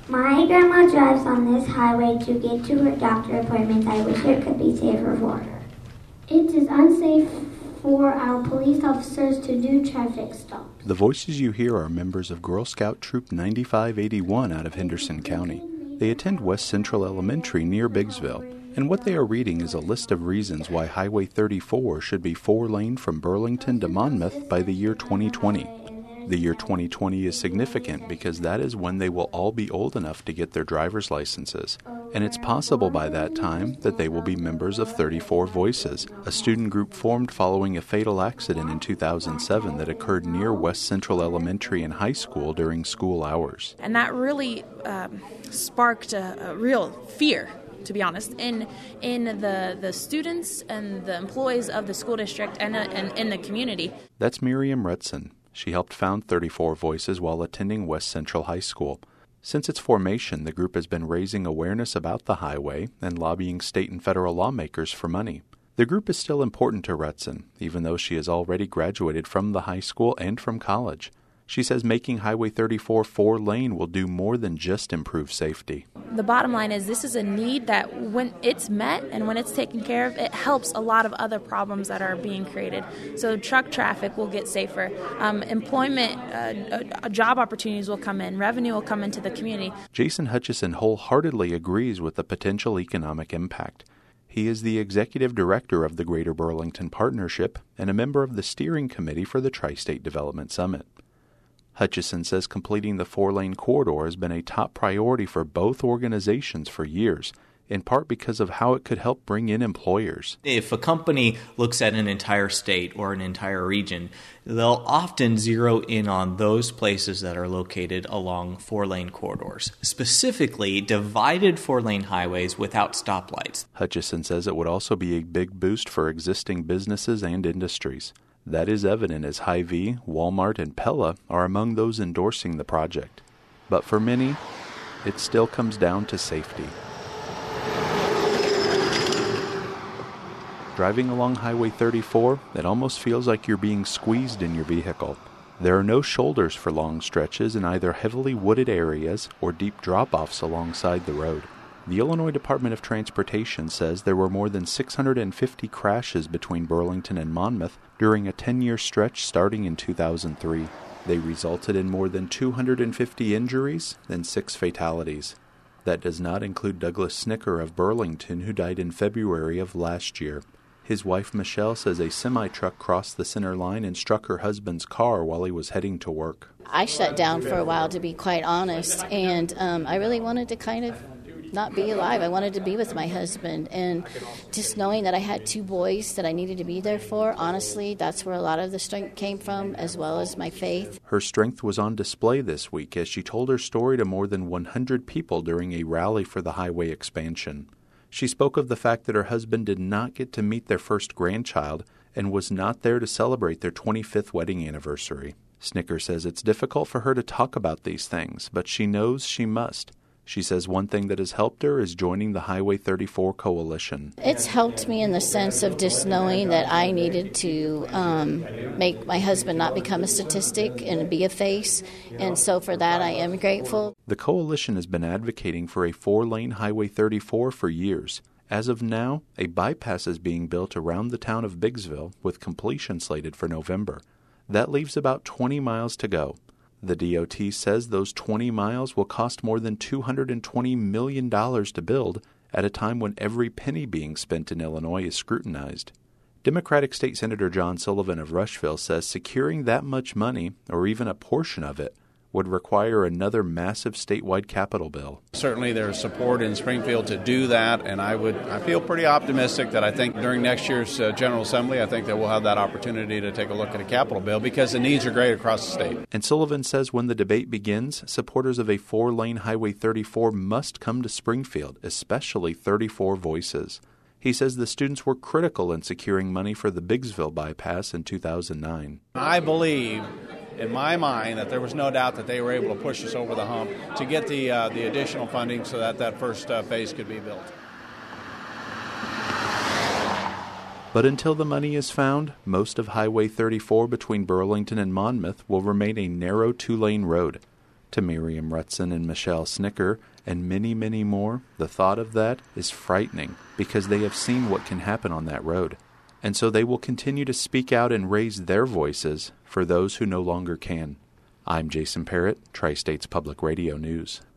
My grandma drives on this highway to get to her doctor appointments. I wish it could be safer for her. It is unsafe for our police officers to do traffic stops. The voices you hear are members of Girl Scout Troop 9581 out of Henderson County. They attend West Central Elementary near Biggsville, and what they are reading is a list of reasons why Highway 34 should be 4-lane from Burlington to Monmouth by the year 2020. The year 2020 is significant because that is when they will all be old enough to get their driver's licenses, and it's possible by that time that they will be members of 34 Voices, a student group formed following a fatal accident in 2007 that occurred near West Central Elementary and High School during school hours. And that really sparked a real fear, to be honest, in the students and the employees of the school district and in the community. That's Miriam Retson. She helped found 34 Voices while attending West Central High School. Since its formation, the group has been raising awareness about the highway and lobbying state and federal lawmakers for money. The group is still important to Retson, even though she has already graduated from the high school and from college. She says making Highway 34 4-lane will do more than just improve safety. The bottom line is this is a need that when it's met and when it's taken care of, it helps a lot of other problems that are being created. So truck traffic will get safer, employment, job opportunities will come in, revenue will come into the community. Jason Hutchison wholeheartedly agrees with the potential economic impact. He is the executive director of the Greater Burlington Partnership and a member of the steering committee for the Tri-State Development Summit. Hutchison says completing the 4-lane corridor has been a top priority for both organizations for years, in part because of how it could help bring in employers. If a company looks at an entire state or an entire region, they'll often zero in on those places that are located along 4-lane corridors, specifically divided 4-lane highways without stoplights. Hutchison says it would also be a big boost for existing businesses and industries. That is evident as Hy-Vee, Walmart, and Pella are among those endorsing the project. But for many, it still comes down to safety. Driving along Highway 34, it almost feels like you're being squeezed in your vehicle. There are no shoulders for long stretches in either heavily wooded areas or deep drop-offs alongside the road. The Illinois Department of Transportation says there were more than 650 crashes between Burlington and Monmouth during a 10-year stretch starting in 2003. They resulted in more than 250 injuries and 6 fatalities. That does not include Douglas Snicker of Burlington, who died in February of last year. His wife Michelle says a semi-truck crossed the center line and struck her husband's car while he was heading to work. I shut down for a while, to be quite honest, and I really wanted to kind of not be alive. I wanted to be with my husband, and just knowing that I had 2 boys that I needed to be there for, honestly, that's where a lot of the strength came from, as well as my faith. Her strength was on display this week as she told her story to more than 100 people during a rally for the highway expansion. She spoke of the fact that her husband did not get to meet their first grandchild and was not there to celebrate their 25th wedding anniversary. Snicker says it's difficult for her to talk about these things, but she knows she must. She says one thing that has helped her is joining the Highway 34 Coalition. It's helped me in the sense of just knowing that I needed to make my husband not become a statistic and be a face, and so for that I am grateful. The coalition has been advocating for a 4-lane Highway 34 for years. As of now, a bypass is being built around the town of Biggsville with completion slated for November. That leaves about 20 miles to go. The DOT says those 20 miles will cost more than $220 million to build at a time when every penny being spent in Illinois is scrutinized. Democratic State Senator John Sullivan of Rushville says securing that much money, or even a portion of it, would require another massive statewide capital bill. Certainly there's support in Springfield to do that, and I feel pretty optimistic that I think during next year's General Assembly, I think that we'll have that opportunity to take a look at a capital bill because the needs are great across the state. And Sullivan says when the debate begins, supporters of a 4-lane Highway 34 must come to Springfield, especially 34 Voices. He says the students were critical in securing money for the Biggsville bypass in 2009. I believe in my mind that there was no doubt that they were able to push us over the hump to get the additional funding so that that first phase could be built. But until the money is found, most of Highway 34 between Burlington and Monmouth will remain a narrow 2-lane road. to Miriam Rutson and Michelle Snicker, and many, many more, the thought of that is frightening because they have seen what can happen on that road. And so they will continue to speak out and raise their voices for those who no longer can. I'm Jason Parrott, Tri-States Public Radio News.